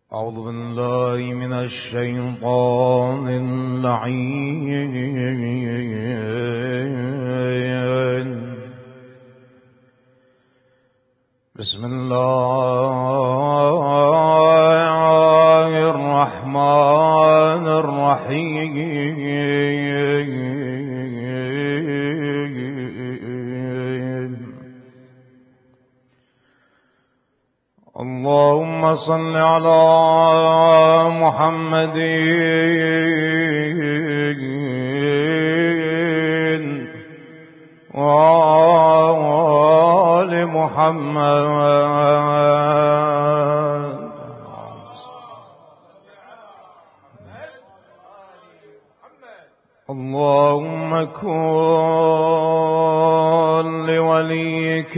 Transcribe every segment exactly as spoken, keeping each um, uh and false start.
أعوذ بالله من الشيطان اللعين. بسم الله الرحمن الرحيم. اللهم صل على محمد وآل محمد. اللهم كن لوليك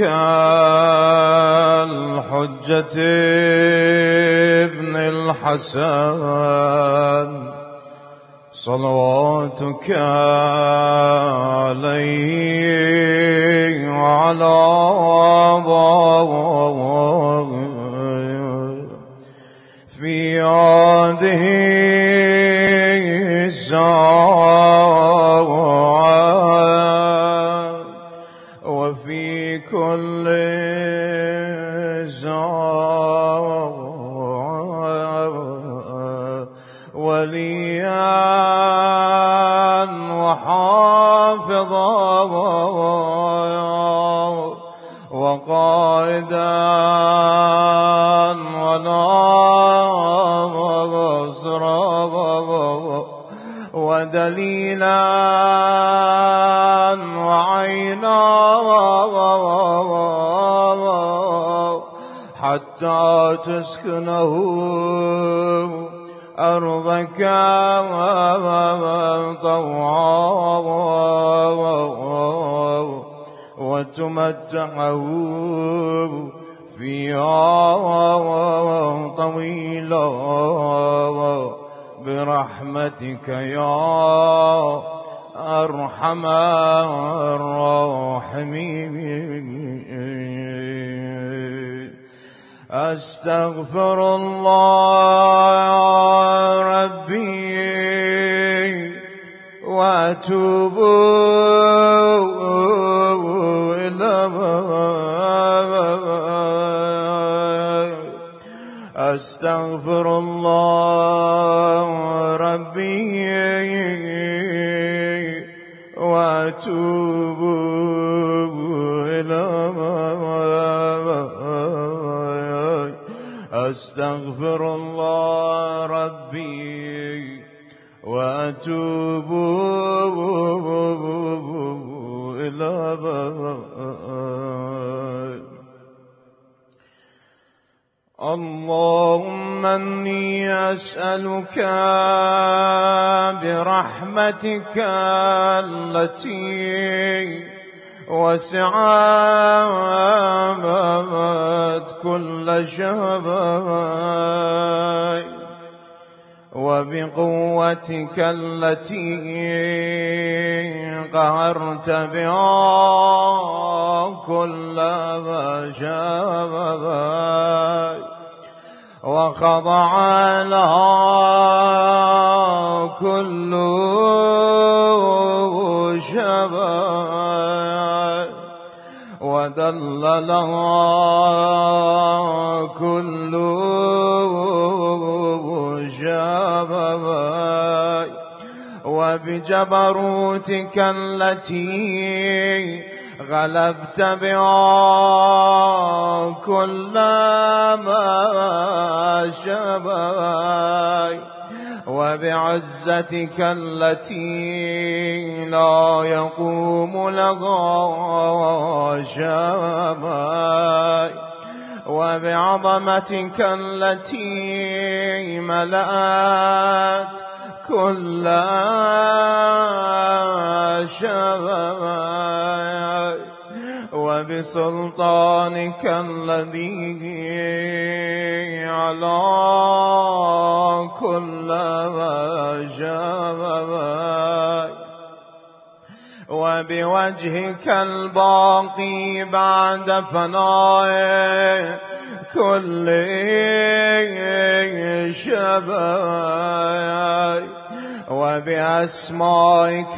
الحجة ابن الحسن صلواتك عليه وعلى آبائه في هذه الساعة وفي كل ساعة وليا وحافظا وقائدا وناصرا ودليلا وعينا حتى تسكنه أرضك طوعا وتمتعه فيها طويلا برحمتك يا أرحم الراحمين. أستغفر الله ربي وأتوب إليه. أستغفر الله ربي وأتوب إليه. أستغفر الله ربي وأتوب إليه. اللهم إني أسألك برحمتك التي وسعت كل شيء وبقوتك التي قهرت بها كل شيء وخضع لها كل شيء وذل لها كل شيء وبجبروتك التي غلبت بها كل ما شبه وبعزتك التي لا يقوم لها شبه وبعظمتك التي ملأت كل شيء وبسلطانك الذي على كل شيء وبوجهك الباقي بعد فناء كل شبابي وبأسمائك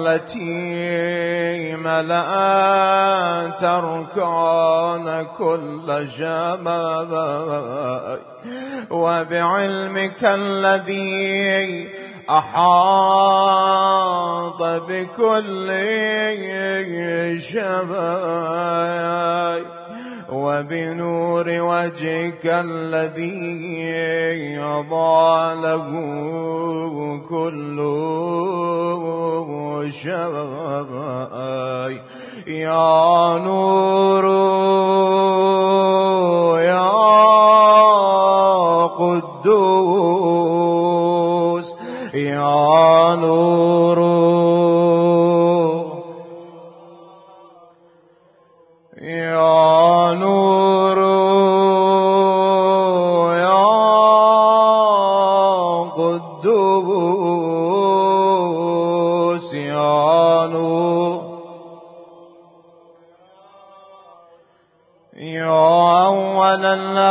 التي ملأت أركان كل شبابي وبعلمك الذي أحاط بكل شبابي وبنور وجهك الذي أضاء له كل شبابي يا نور يا قدوس يا نور يا نور يا قدوس يا نور يا أول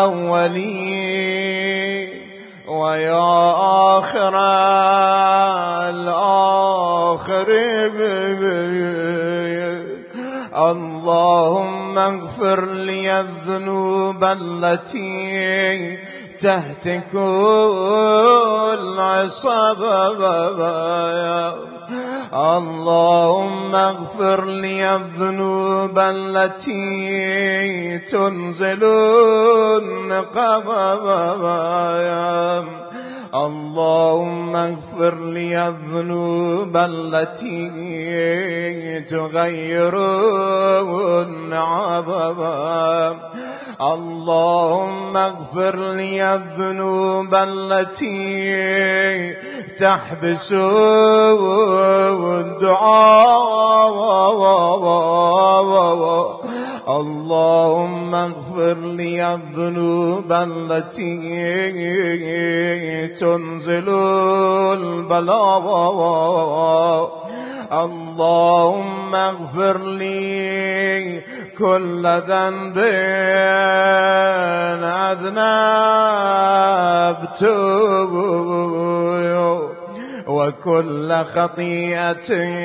الأولين ويا آخر الآخرين اللهم اغفر لي الذنوب التي تهتك العصابة اللهم اغفر لي الذنوب التي تنزل النقابة اللهم اغفر لي الذنوب التي تغير النعبة اللهم اغفر لي الذنوب التي تحبس الدعاء اللهم اغفر لي الذنوب التي تنزل البلاء اللهم اغفر لي كل ذنب أذنبته وكل خطيئة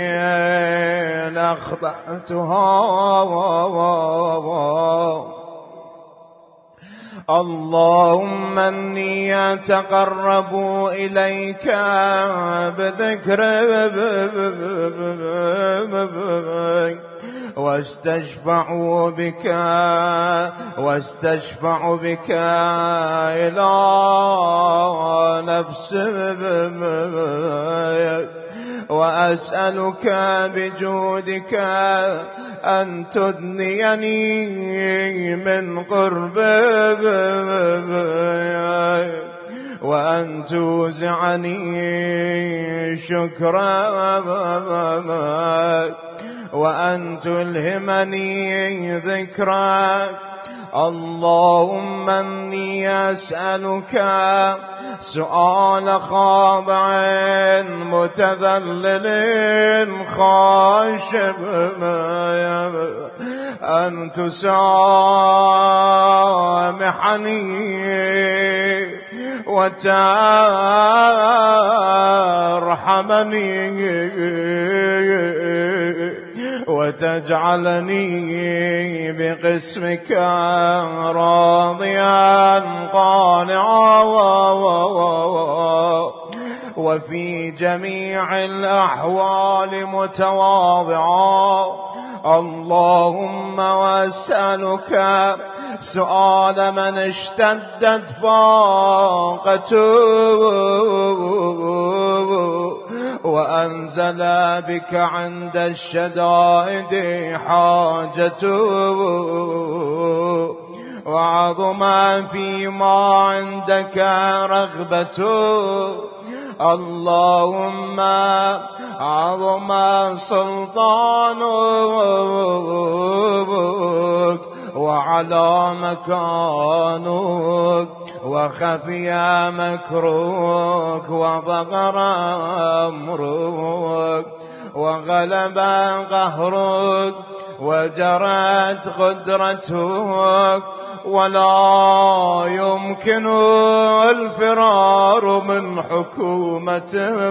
أخطأتها اللهم إني أتقرب إليك بذكر واستشفع بك واستشفع بك إلى نفسك وأسألك بجودك أن تدنيني من قربك وأن توزعني شكرك وأن تلهمني ذكرك اللهم إني أسألك سؤال خاضع متذلل خاشع أن تسامحني وترحمني وتجعلني بقسمك راضيا قانعا وفي جميع الأحوال متواضعا اللهم وأسألك سؤال من اشتدت فاقته وأنزل بك عند الشدائد حاجته وعظم فيما عندك رغبته اللهم عظم سلطانك وعلى مكانك وخفي مكرك وظهر أمرك وغلب قهرك وجرت قدرتك ولا يمكن الفرار حكومته.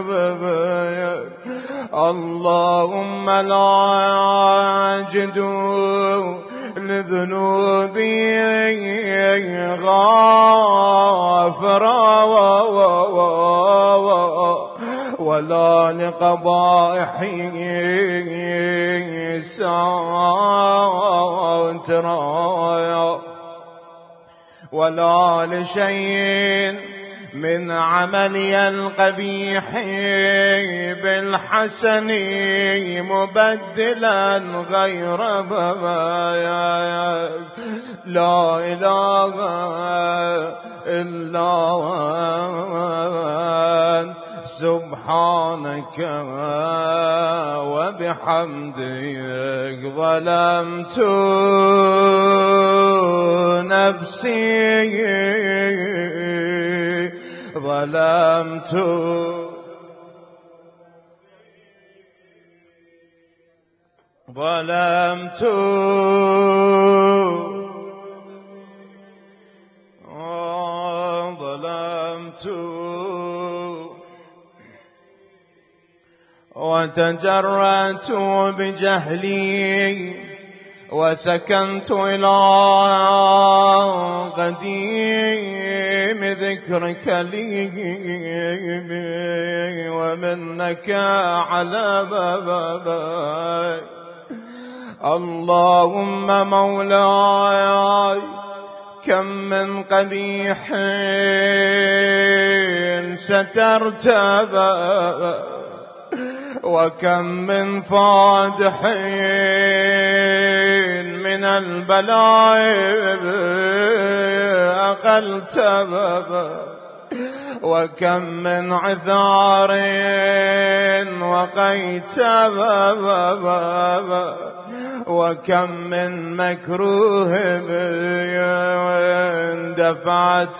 اللهم لا أجد لذنوبي غافرا ولا لقبائحي ساترا ولا لشيء من عملي القبيح بالحسن مبدلا غير بابايا. لا إله إلا أنت سبحانك وبحمدك ظلمت نفسي ظلمت ظلمت ظلمت وتجرأت بجهلي وسكنت إلى قديم ذكرك لي ومنك على باباي. اللهم مولاي كم من قبيح سترت وكم من فادح من البلاء أقلت وكم من عثار وقيت وكم من مكروه دفعت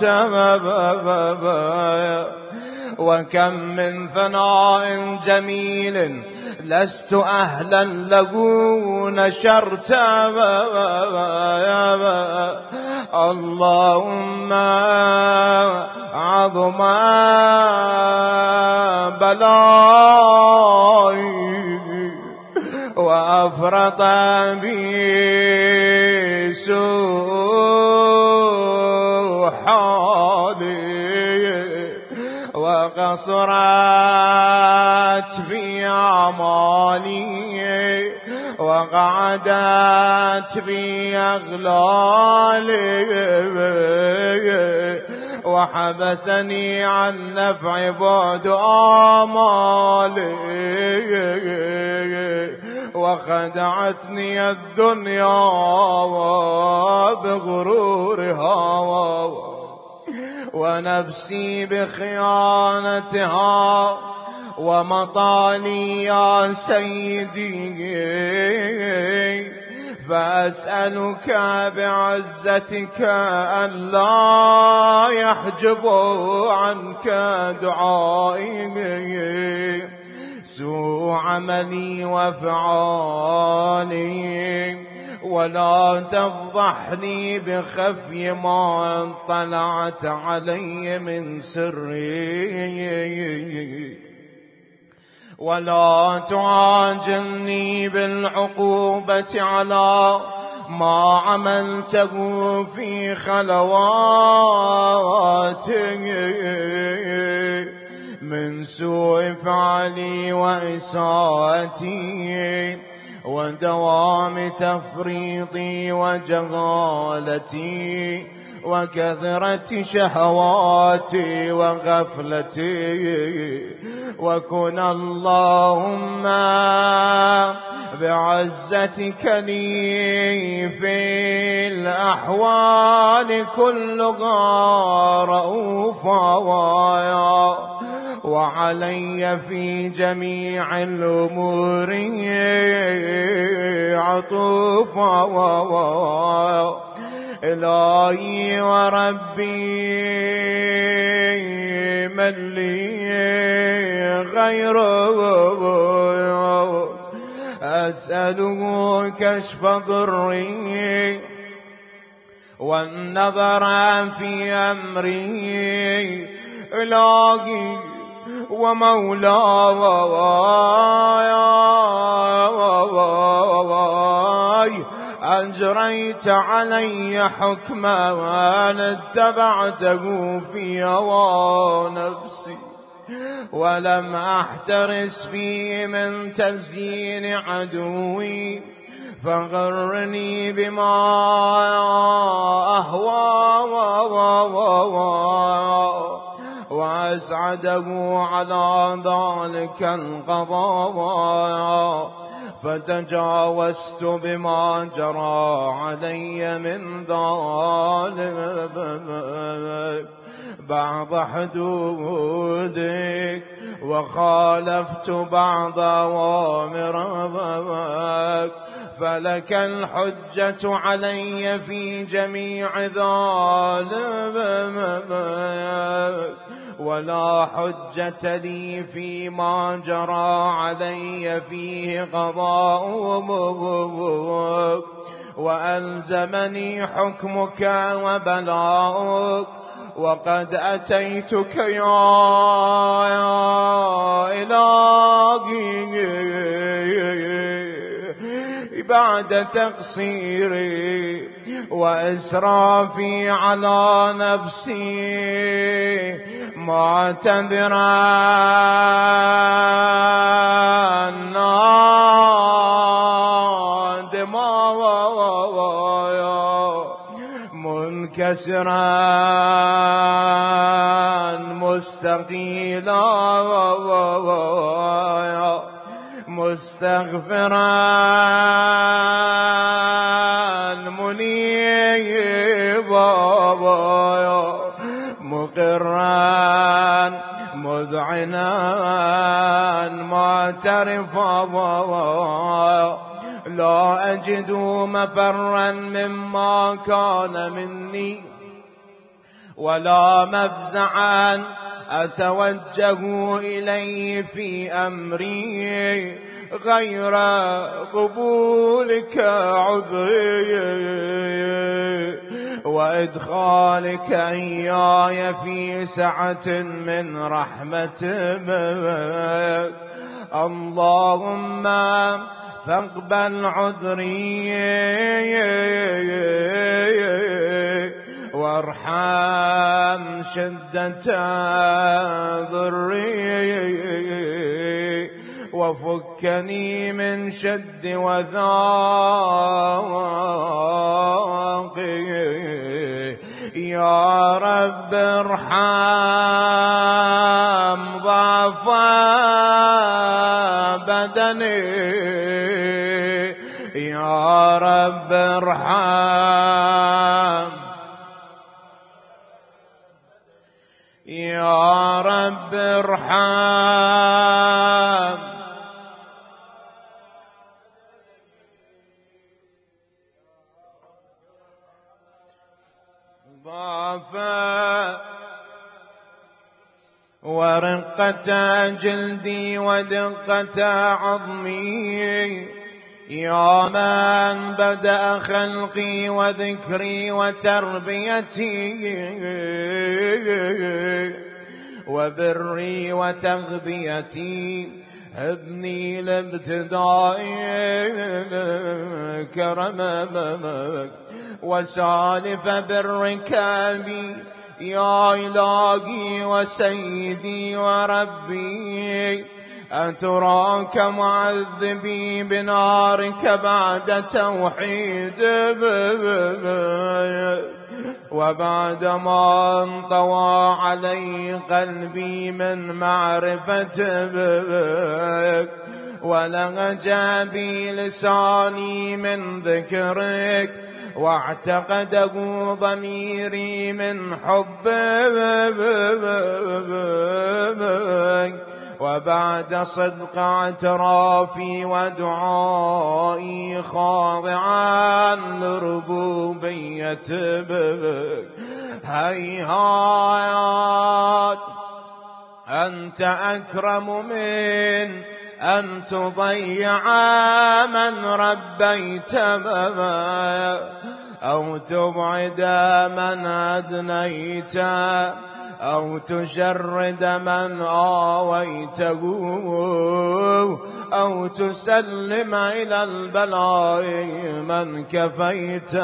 وكم من ثناء جميل لست أهلا له نشرت. اللهم عظم بلاي وأفرط بي سوء حالي وقصرت بي أعمالي وقعدت بي أغلالي وحبسني عن نفع بعد آمالي وخدعتني الدنيا بغرورها ونفسي بخيانتها ومطالي يا سيدي. فأسألك بعزتك ألا يحجب عنك دعائي سوء عملي وفعالي ولا تفضحني بخفي ما اطلعت علي من سري ولا تعاجلني بالعقوبة على ما عملته في خلواتي من سوء فعلي وإساءتي ودوام تفريطي وجهالتي وكثرة شهواتي وغفلتي. وكن اللهم بعزتك لي في الأحوال كلها رؤوفا وعلي في جميع الأمور عطوفا. إلهي وربي من لي غيره أسأله كشف ضري والنظر في أمري إلهي ومولاي أجريت علي حكما اتبعته في هوى نفسي ولم أحترس فيه من تزيين عدوي فغرني بما أهوى وأسعده على ذلك القضاء فتجاوزت بما جرى علي من ذلك بعض حدودك وخالفت بعض أوامرك فلك الحجة علي في جميع ذلك ولا حجة لي فيما جرى علي فيه قضاؤك وألزمني حكمك وبلاؤك وقد أتيتك يا إلهي بعد تقصيري وإسرافي على نفسي معتذرا نادما منكسرا مستقيلا مستغفرا منيبا مقرا مذعنا معترفا لا أجد مفرا مما كان مني ولا مفزعا أتوجه إليه في أمري غير قبولك عذري وإدخالك إياي في سعة من رحمتك اللهم فاقبل عذري وارحم شدة ضري وفكني من شد وذاقي يا رب ارحم ضعف بدني يا رب ارحم يا رب ارحم ضعفا ورقة جلدي ودقة عظمي يا من بدأ خلقي وذكري وتربيتي وبري وتغذيتي ابني لابتدائي كرمك وسالف بالركاب يا إلهي وسيدي وربي أتراك معذبي بنارك بعد توحيد وبعدما انطوى علي قلبي من معرفة بك ولهج بي لساني من ذكرك واعتقده ضميري من حبك وبعد صدق اعترافي ودعائي خاضعا لربوبية بك هيهات أنت أكرم من أن تضيع من ربيت أو تبعد من أدنيت أو تشرد من آويته أو تسلم إلى البلاء من كفيت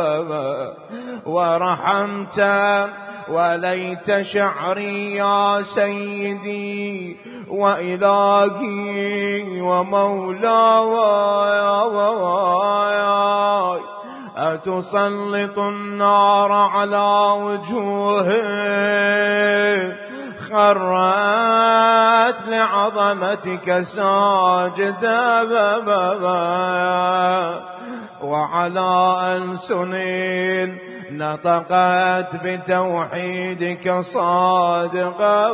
ورحمت. وليت شعري يا سيدي وإلهي ومولاي أتسلط النار على وجوههم خرت لعظمتك ساجدة وعلى ألسن نطقت بتوحيدك صادقة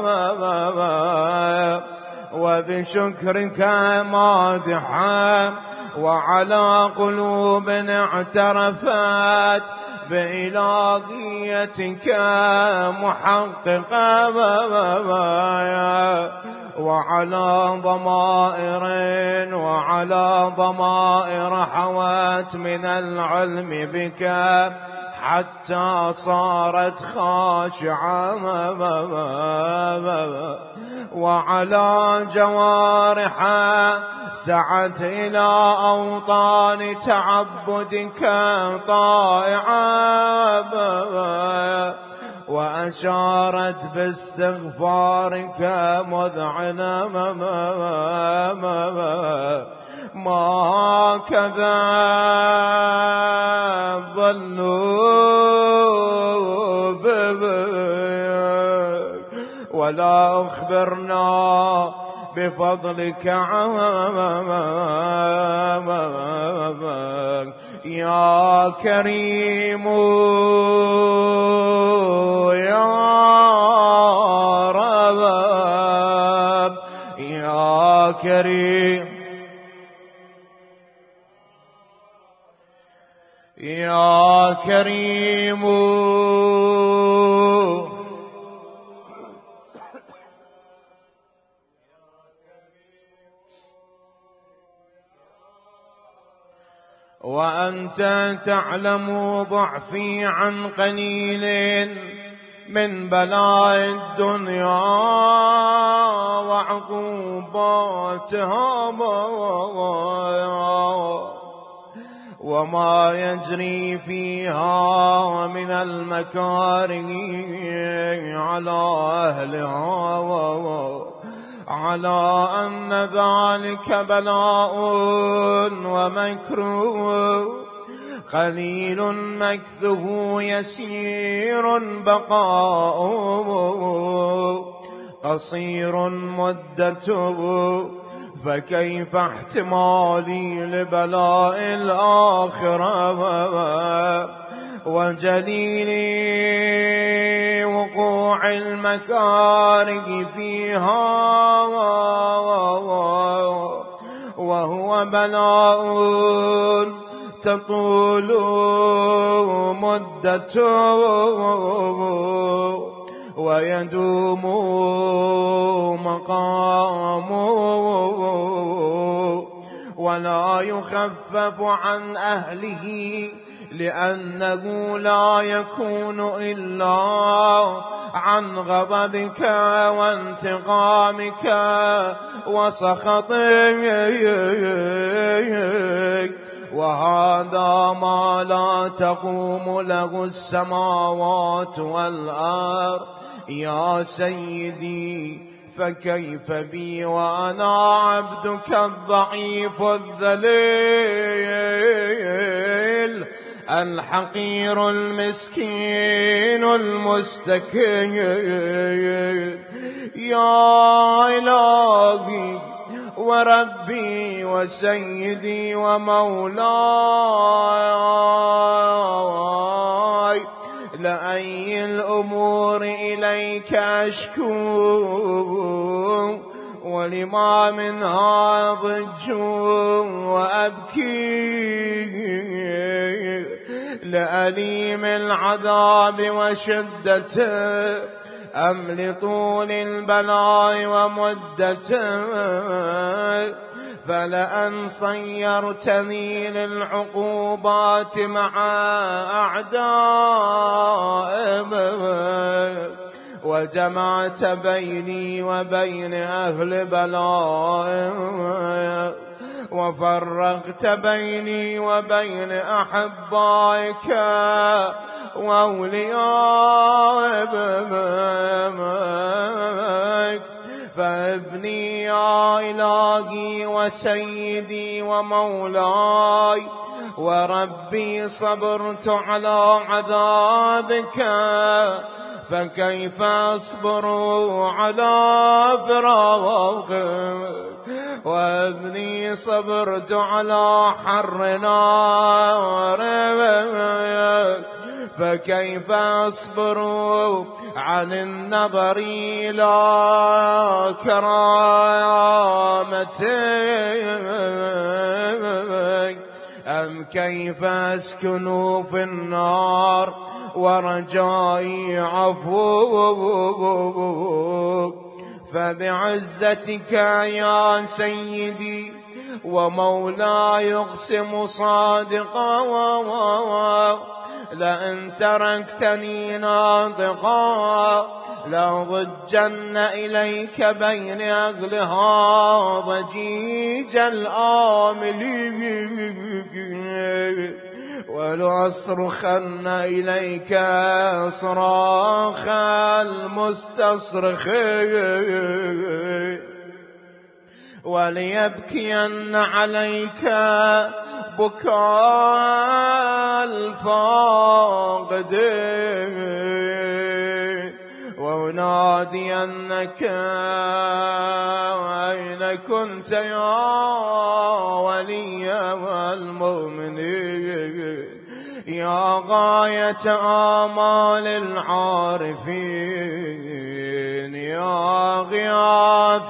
وبشكرك مادحة وعلى قلوب اعترفت بإلهيتك محققة وعلى ضمائر وعلى ضمائر حوت من العلم بك حتى صارت خاشعة وعلى جوارح سعت إلى أوطان تعبدك طائعة وأشارت باستغفارك مذعنة ما كذا ظنوا بك ولا أخبرنا بفضلك عمامك يا كريم يا رب يا كريم يا كريم وأنت تعلم ضعفي عن قليل من بلاء الدنيا وعقوباتها وما يجري فيها من المكاره على أهلها على أن ذلك بلاء ومكروه قليل مكثه يسير بقاؤه قصير مدته فكيف احتمالي لبلاء الآخرة وجليل وقوع المكاره فيها وهو بلاء تطول مدته ويدوم مقامه ولا يخفف عن أهله لأنه لا يكون إلا عن غضبك وانتقامك وسخطك وهذا ما لا تقوم له السماوات والأرض يا سيدي فكيف بي وأنا عبدك الضعيف الذليل الحقير المسكين المستكين يا إلهي وربي وسيدي ومولاي لأي الأمور إليك أشكو ولما منها ضج وأبكي لأليم العذاب وشدته أم لطول البلاء ومدته فلأن صيرتني للعقوبات مع أعدائك وجمعت بيني وبين أهل بلائك، وفرقت بيني وبين أحبائك وأوليائك. فابني يا إلهي وسيدي ومولاي وربي، صبرت على عذابك، فكيف أصبر على فراقك؟ وابني صبرت على حر نارك، فكيف أصبر عن النظر إلى كرامتك؟ أم كيف أسكن في النار ورجائي عفوك؟ فبعزتك يا سيدي ومولاي أقسم صادقا، لئن تركتني ناطقا لأضجن إليك بين أهلها ضجيج الآملين، ولأصرخن إليك صراخ المستصرخين، وليبكين عليك بكاء الفاقدين، وأنادينك أين كنت يا ولي المؤمنين، يا غاية آمال العارفين، يا غياث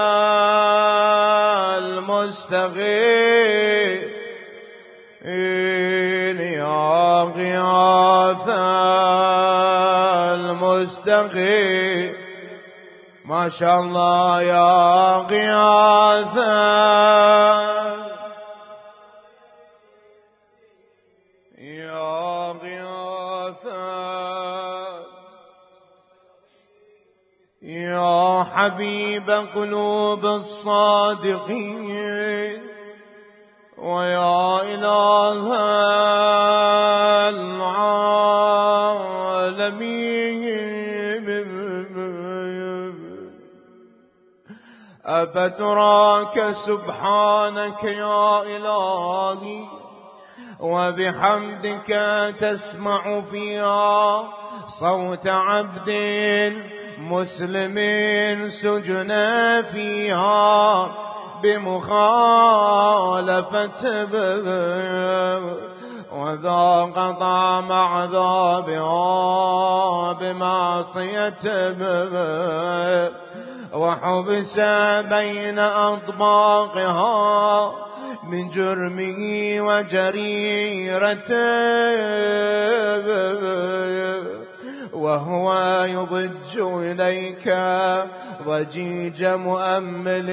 المستغيث، يا غياث المستغيث. ما شاء الله، يا غياث يا غياث يا حبيب قلوب الصادقين، ويا إله العالمين، أفتراك سبحانك يا إلهي وبحمدك تسمع فيها صوت عبد مسلم سجن فيها بمخالفة باب، وذاق طعم عذابها بمعصية باب، وحبس بين أطباقها من جرمه وجريرته، وهو يضج إليك ضجيج مؤمل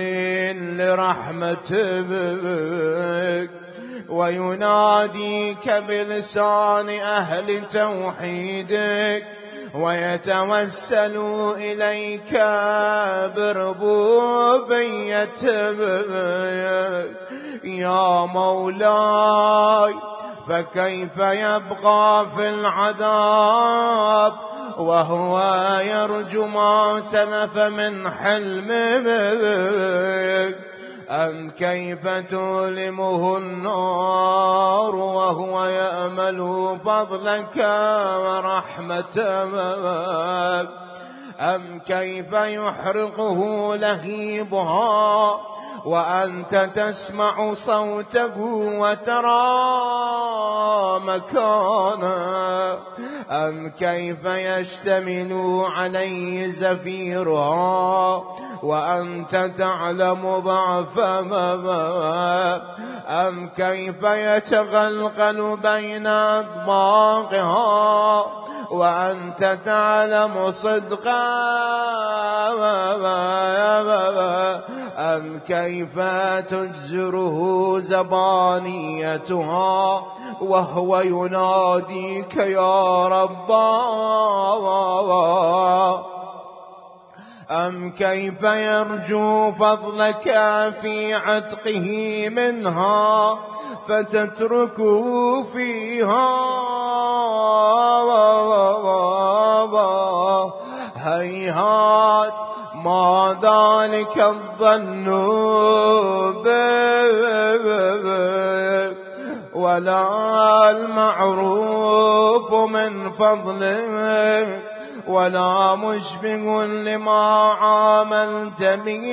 لرحمتك، ويناديك بلسان أهل توحيدك، ويتوسل إليك بربوبيتك. يا مولاي، فكيف يبقى في العذاب وهو يرجو ما سلف من حلمك؟ أم كيف تؤلمه النار وهو يأمل فضلك ورحمتك؟ أم كيف يحرقه لهيبها وأنت تسمع صوته وترى مكانه؟ أم كيف يشتمل عليه زفيرها وأنت تعلم ضعف ما؟ أم كيف يتغلغل بين أطباقها وأنت تعلم صدقا؟ أم كيف تجزره زبانيتها وهو يناديك يا رب أم كيف يرجو فضلك في عتقه منها فتتركه فيها؟ هيهات ما ذلك الظن بك ولا المعروف من فضلك ولا مشبه لما عاملت به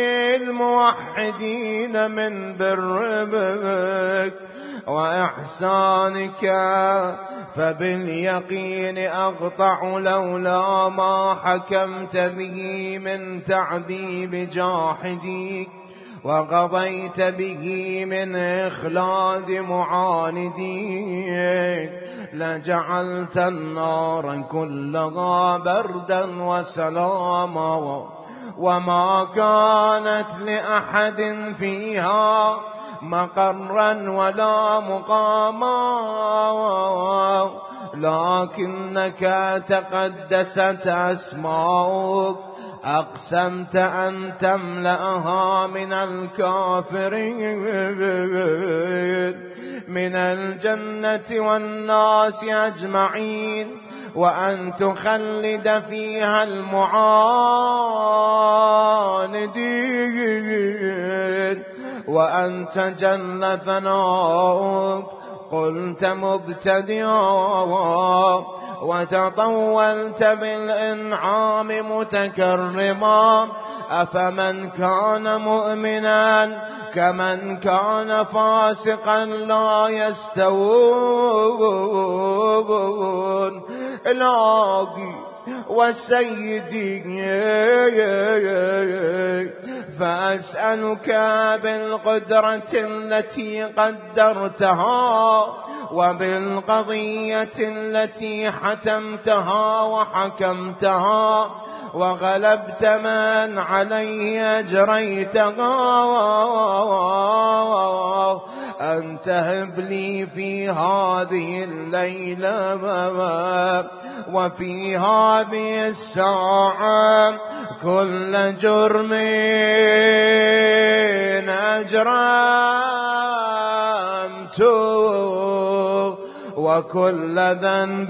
الموحدين من برك وإحسانك، فباليقين أقطع لولا ما حكمت به من تعذيب جاحديك وقضيت به من إخلاد معانديك لجعلت النار كلها بردا وسلاما، وما كانت لأحد فيها مقرا ولا مقاما، لكنك تقدست أسماؤك أقسمت أن تملأها من الكافرين من الجنة والناس أجمعين، وأن تخلد فيها المعاندين، وأنت جل ثناؤك قلت مبتدئا وتطولت بالإنعام متكرما، أفمن كان مؤمنا كمن كان فاسقا لا يستوون. إلهي وسيدي فأسألك بالقدرة التي قدرتها وبالقضية التي حتمتها وحكمتها وغلبت من عليه أجريتها أن تهب لي في هذه الليلة وفي هذه الساعة كل جرم أجرمته وكل ذنب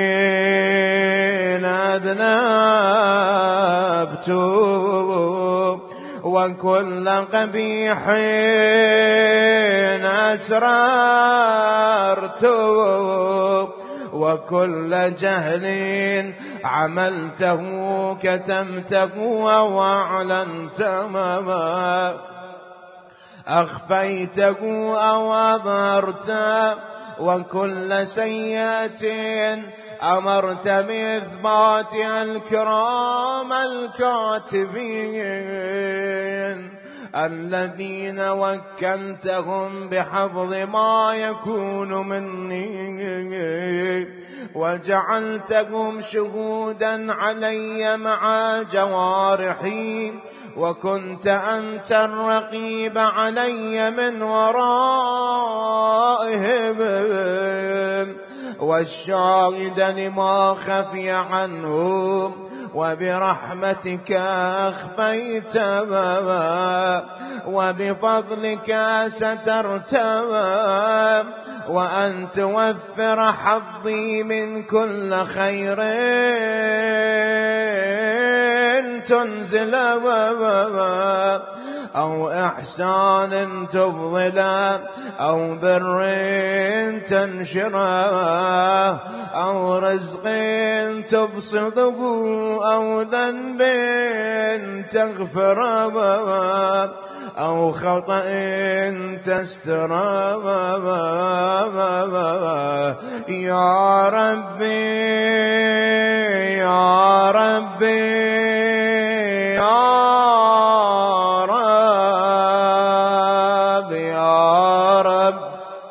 أذنبته وكل قبيح أسررته وكل جهل عملته كتمته وأعلنته أخفيته أو أظهرته وكل سيئة أمرت بإثباتها الكرام الكاتبين الذين وكلتهم بحفظ ما يكون مني وجعلتهم شهودا علي مع جوارحي وكنت أنت الرقيب علي من ورائهم والشاهد لما خفي عنهم وبرحمتك أخفيت وبفضلك سترت وأن توفر حظي من كل خير تنزل أو إحسان تفضل أو بر تنشر أو رزق تبسطه أو ذنب تغفر أو خطأ تستر يا ربي يا ربي يا رب يا رب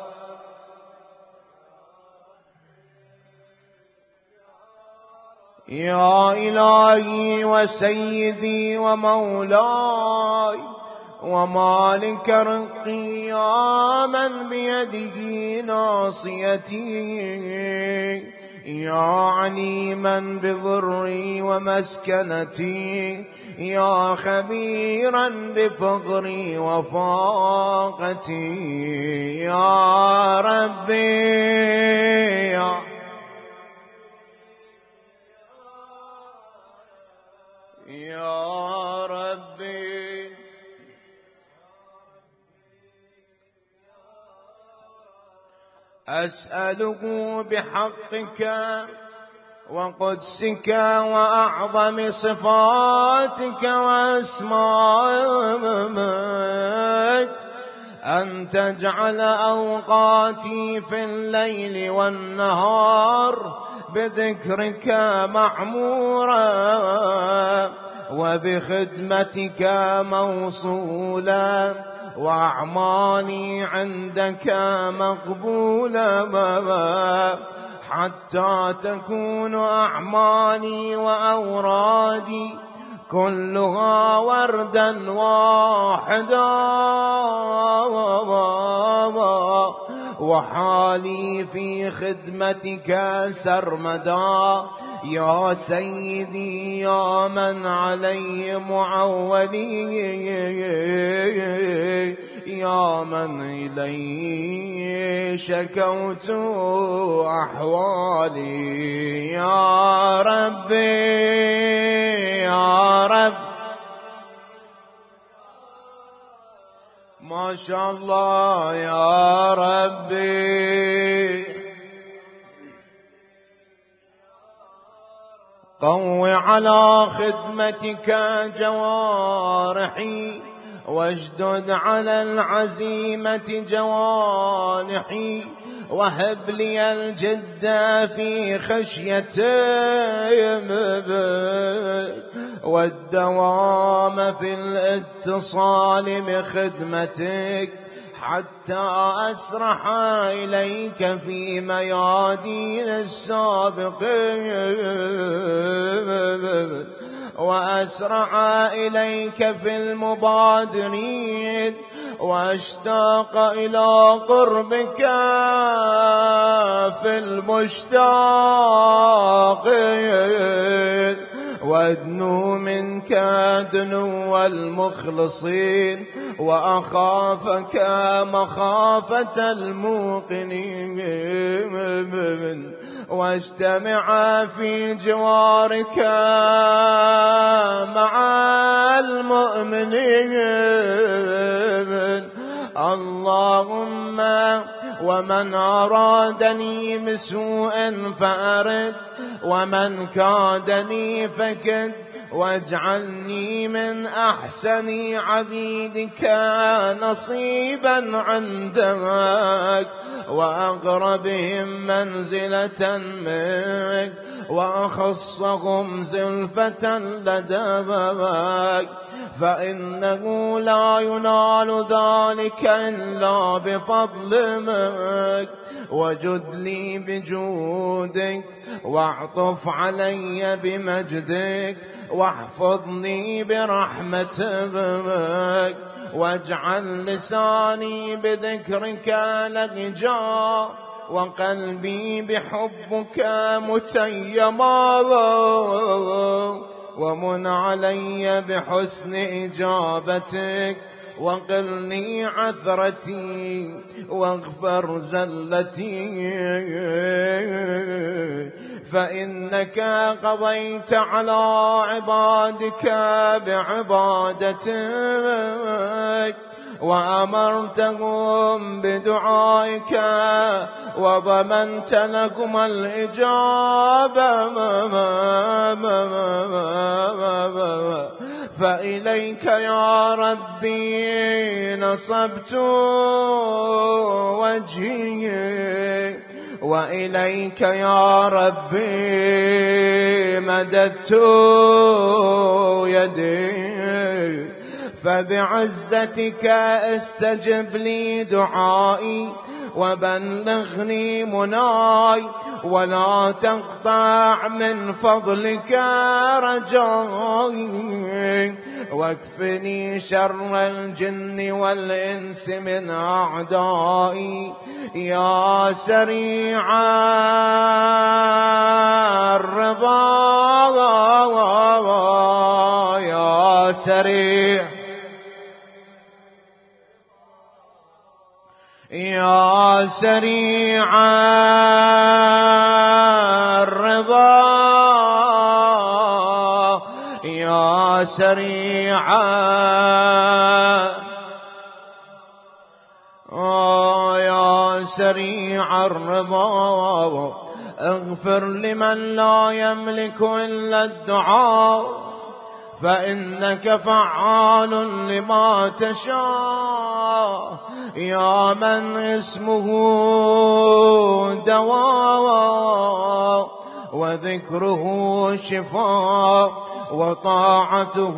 يا إلهي وسيدي ومولاي ومالك رقي يا من بيده ناصيتي يا عليما بضري ومسكنتي، يا خبيرا بفقري وفاقتي، يا ربي يا يا ربي أسأله بحقك وقدسك وأعظم صفاتك وأسمائك أن تجعل أوقاتي في الليل والنهار بذكرك معمورا وبخدمتك موصولا، وأعمالي عندك مقبولة، حتى تكون أعمالي وأورادي كلها وردا واحدا، وحالي في خدمتك سرمدا. يا سيدي يا من علي معولي، يا من إليه شكوت أحوالي، يا ربي يا رب. ما شاء الله يا ربي. قو على خدمتك جوارحي، واشدد على العزيمة جوانحي، وهب لي الجد في خشيتك والدوام في الاتصال بخدمتك، حتى أسرح إليك في ميادين السابقين، وأسرع إليك في المبادرين، واشتاق إلى قربك في المشتاقين، وادنو منك دنو المخلصين، وأخافك مخافة الموقنين، واجتمع في جوارك مع المؤمنين. اللهم ومن أرادني بسوء فأرد، ومن كادني فكد، واجعلني من أحسن عبيدك نصيبا عندك، وأقربهم منزلة منك، وأخصهم زلفة لديك، فإنه لا ينال ذلك إلا بفضل منك. وجد لي بجودك، واعطف علي بمجدك، واحفظني برحمتك، واجعل لساني بذكرك لهجا، وقلبي بحبك متيما، ومن علي بحسن إجابتك، وقلني عثرتي، واغفر زلتي، فإنك قضيت على عبادك بعبادتك، وأمرتهم بدعائك، وضمنت لكم الإجابة، فإليك يا ربي نصبت وجهي، وإليك يا ربي مددت يدي، فبعزتك استجب لي دعائي، وبلغني مناي ولا تقطع من فضلك رجائي، واكفني شر الجن والإنس من أعدائي. يا سريع الرضا يا سريع يا سريع الرضا يا سريع يا سريع الرضا، اغفر لمن لا يملك إلا الدعاء، فإنك فعال لما تشاء. يا من اسمه دواء وذكره شفاء وطاعته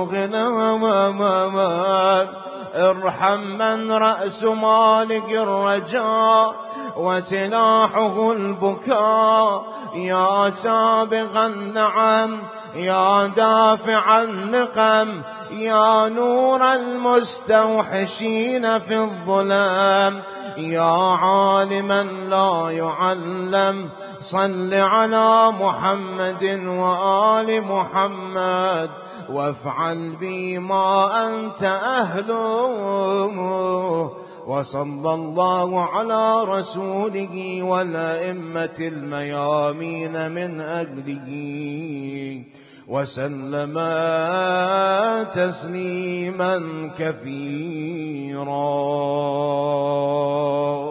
غنى، ارحم من رأس مالك الرجاء وسلاحه البكاء. يا سابغ النعم يا دافع النقم، يا نور المستوحشين في الظلام، يا عالما لا يعلم، صل على محمد وآل محمد وافعل بي ما أنت أهله. وصلى الله على رسوله والأئمة الميامين من أجله وسلم تسليما كثيرا.